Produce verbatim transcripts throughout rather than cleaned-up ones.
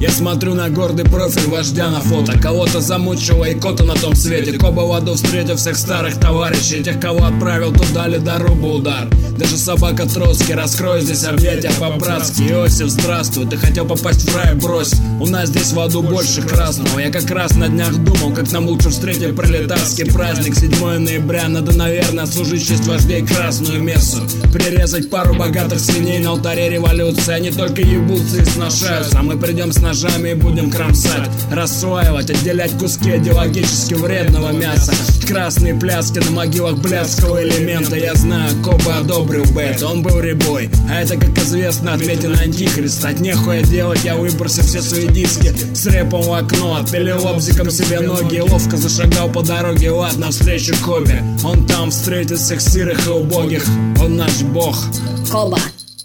Я смотрю на гордый профиль вождя на фото. Кого-то замучила икота на том свете. Коба в аду встретив всех старых товарищей, тех, кого отправил туда ли дорогу удар. Даже собака Троцкий, раскрой здесь объятия по-братски. Иосиф, здравствуй, ты хотел попасть в рай, брось. У нас здесь в аду больше красного. Я как раз на днях думал, как нам лучше встретить пролетарский праздник. седьмого ноября, надо, наверное, служить в честь вождей красную мессу. Прирезать пару богатых свиней на алтаре революции. Они только ебутся и сношаются, а мы придем с ножами и будем кромсать, расслаивать, отделять куски идеологически вредного мяса. Красные пляски на могилах блядского элемента. Я знаю, Коба одобрил бы это, он был ребой. А это, как известно, отметина антихриста. От нехуя делать я выбросил все свои диски с рэпом в окно, отпилил обзиком себе ноги и ловко зашагал по дороге в ад навстречу Кобе. Он там встретит всех сырых и убогих, он наш бог. Коба.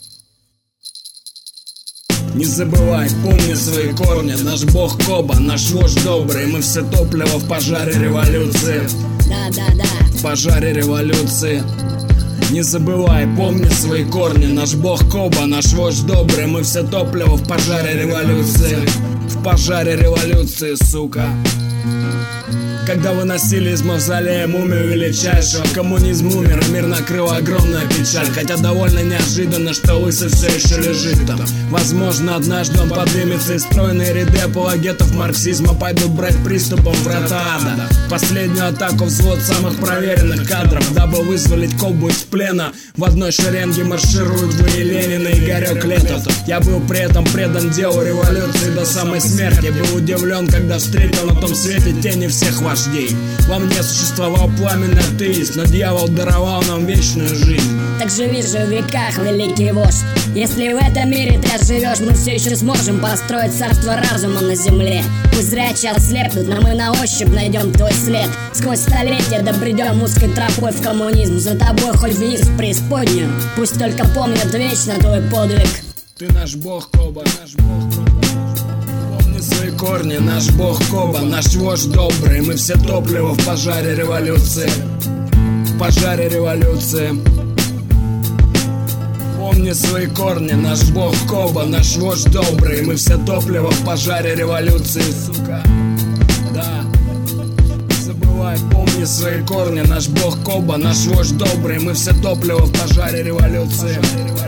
Не забывай, помни свои корни. Наш бог Коба, наш вождь добрый. Мы все топливо в пожаре революции. Да, да, да. В пожаре революции. Не забывай, помни свои корни. Наш бог Коба, наш вождь добрый. Мы все топливо в пожаре революции. В пожаре революции, сука. Когда выносили из мавзолея мумию величайшего, коммунизм умер, и мир накрыла огромная печаль. Хотя довольно неожиданно, что Лысый все еще лежит там. Возможно, однажды он поднимется, и стройные ряды апологетов марксизма пойдут брать приступом врата ада. Последнюю атаку взвод самых проверенных кадров, дабы вызволить Кобу из плена. В одной шеренге маршируют вы и Ленин, и Игорек Летов. Я был при этом предан делу революции до самой смерти. Был удивлен, когда встретил на том свете тени всех вождей. Во мне существовал пламенный атеист, но дьявол даровал нам вечную жизнь. Так живи же в веках, великий вождь. Если в этом мире ты живешь, мы все еще сможем построить царство разума на земле. Пусть зрячие ослепнут, но мы на ощупь найдем твой след. Сквозь столетия добредем узкой тропой в коммунизм. За тобой хоть вниз в преисподнюю. Пусть только помнят вечно твой подвиг. Ты наш бог, Коба, наш бог, Коба. Свои корни, наш бог Коба, наш вождь добрый. Мы все топливо в пожаре революции. В пожаре революции. Помни свои корни, наш бог Коба, наш вождь добрый. Мы все топливо в пожаре революции, сука. Да. Не забывай, помни свои корни, наш бог Коба, наш вождь добрый. Мы все топливо в пожаре революции.